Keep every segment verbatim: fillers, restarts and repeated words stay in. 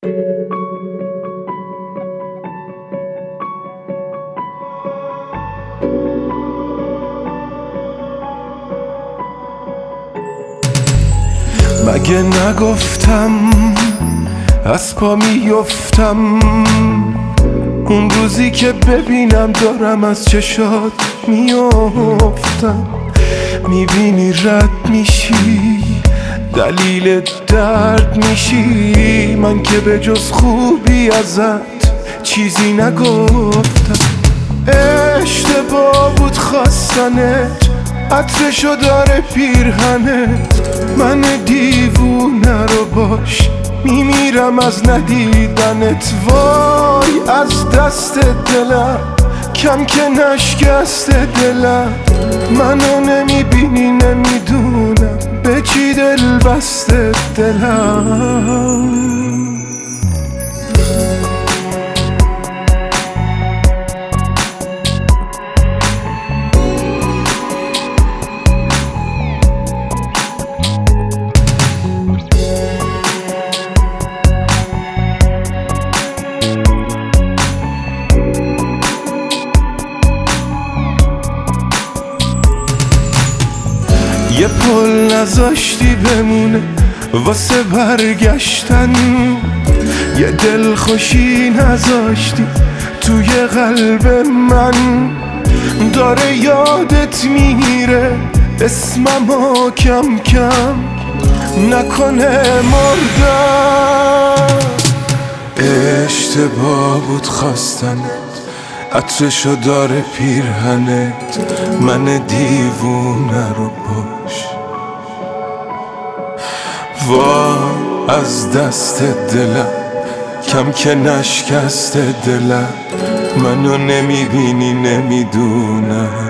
مگه نگفتم از پا میفتم اون روزی که ببینم دارم از چشات میافتم؟ میبینی رد میشی دلیل درد میشی، من که به جز خوبی ازت چیزی نگفتم. اشتباه بود خواستنت، عطرشو داره پیرهنت، من دیوونه رو باش میمیرم از ندیدنت. وای از دست دلم کم که نشکست دلم، منو نمیبینی نمیدونم به چی دل بسته دلم. یه پل نذاشتی بمونه واسه برگشتن، یه دل خوشی نذاشتی توی قلب من. داره یادت میره اسممو کم کم، نکنه مردم. اشتباه بود خواستنت، عطرشو داره پیرهنت، من دیوونه رو باش. وای از دست دلم کم که نشکست دلم، منو نمیبینی نمیدونم.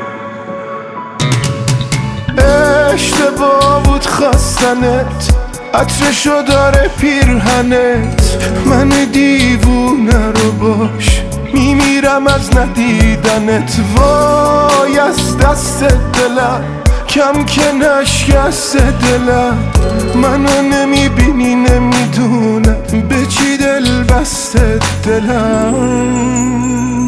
اشتباه بود خواستنت، عطرشو داره پیرهنت، من دیوونه رو باش میمیرم از ندیدنت. وای از دست دلم کم که نشکست دلم، منو نمیبینی نمیدونم به چی دل بسته دلم.